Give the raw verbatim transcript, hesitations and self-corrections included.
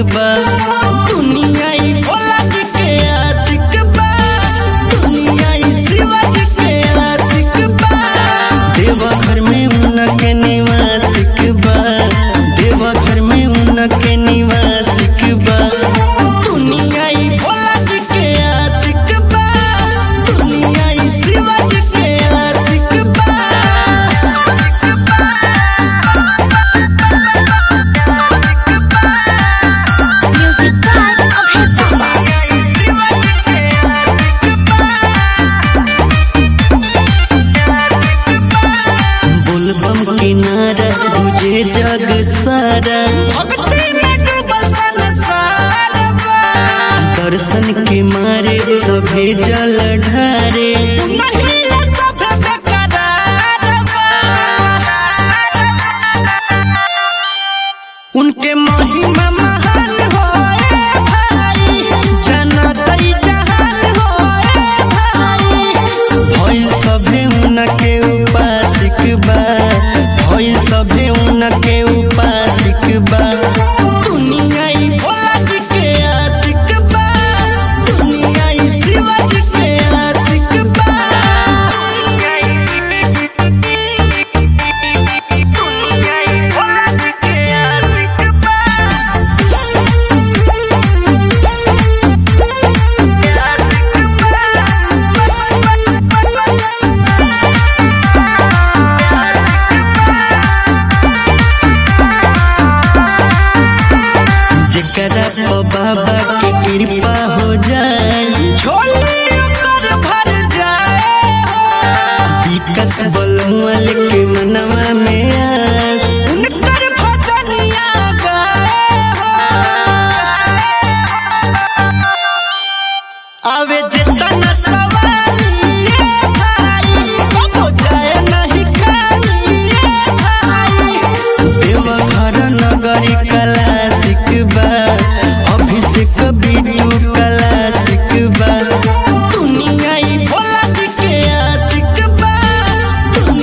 बा दुनिया ही भोला जी के आशिक बा दुनिया ही शिवा जी के आशिक बा देवघर में उनके निवासिक बा देवघर में उनके निवासिक बा दुनिया ही भोला जी के आशिक बा दुनिया ही शिवा जी के आशिक बा। बोलबम किनारा तुझे जग सारा भक्ति में डूबल संसार बा दर्शन के मारे सभे जल ढारे महिला सब बेकरार बा उनके महिमा महान होए भाई जनतई जहान होए भाई भइल सभे उनके उपासिक बा भइल सभे उनके उपासिक बा दुनिया ही भोला जी के आशिक बा दुनिया ही शिवा जी के आशिक बा दुनिया ही भोला जी के आशिक बा। जेकरा पे बाबा के कृपा हो जाए झोली ओकर भर जाए विकास बलमुअल के मनवा में आस उनकर भजनिया गाए आवे जितना सवारी भाई हो जाए नहीं खाली भाई देवघर नगरी क्लासिक बा अभिषेक बिट्टू क्लासिक बा दुनिया ही भोला जी के आशिक बा।